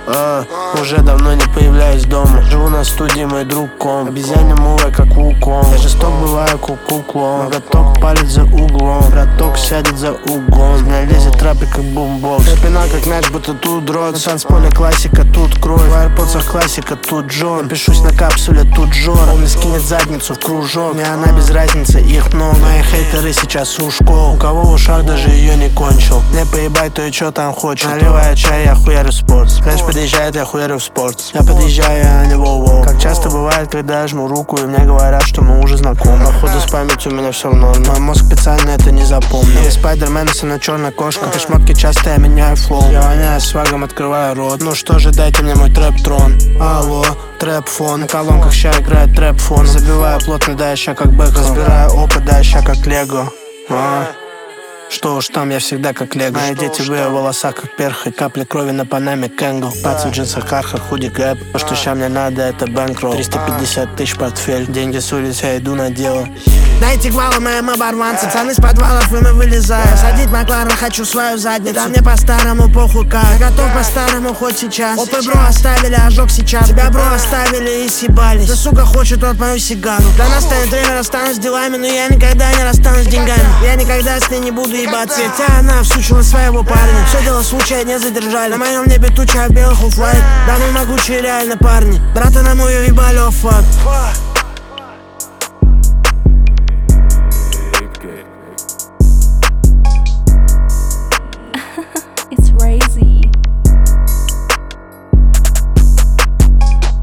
Уже давно не появляюсь дома. Живу на студии, мой друг Ком. Обезьяне мура, как Вукон. Я жесток бываю, куклон. Ноготок палит за углом. Браток сядет за угон. С меня лезет трапик, как бумбокс. Пина, как мяч, будто тут дрот. На танцполе классика, тут кровь. В аэропортах классика, тут Джон. Пишусь на капсуле, тут Жора. Он скинет задницу в кружок. Мне она без разницы, их много. Мои хейтеры сейчас у школ. У кого в ушах даже ее не кончил. Не поебать, то и чё там хочет. Наливая чай, я хуярю спорт. Знаешь, подъезжает, я хуярю в спорт. Я подъезжаю, а не воу-воу. Как часто бывает, когда я жму руку, и мне говорят, что мы уже знакомы. Походу с памятью у меня все в норме. Мой мозг специально это не запомнил. Я Спайдермен, на черная кошка. Эти шмотки часто я меняю флоу. Я воняю свагом, открываю рот. Ну что же, дайте мне мой трэп-трон. Алло, трэп-фон. На колонках ща играет трэп-фон. Забиваю плотно, да, я ща как бэк. Разбираю опыт, да, я ща как лего. Что уж там, я всегда как лего. Мои дети в ее волосах, как перхоть. Капли крови на панаме Кэнгл. Пацы в джинсах, карха, худи гэп. То, что ща мне надо, это бэнкролл. 350 тысяч портфель. Деньги с улиц, я иду на дело. Дайте гвала моим оборванцам. Пацаны с подвалов, и мы вылезаем. Садить Макларен, хочу свою задницу. Да мне по-старому похуй как. Я готов по-старому хоть сейчас. Опы бро оставили, ожог сейчас. Тебя бро оставили и съебались. Да сука хочет тот мою сигару. Для нас станет время, расстанусь с делами. Но я никогда не расстанусь с деньгами. Я никогда с ней не буду ебаться. Хотя она всучила своего парня. Все дело случая не задержали. На моем небе туча белых оффлайт. Да мы могучие реально парни. Брата на мою ебали, о фак.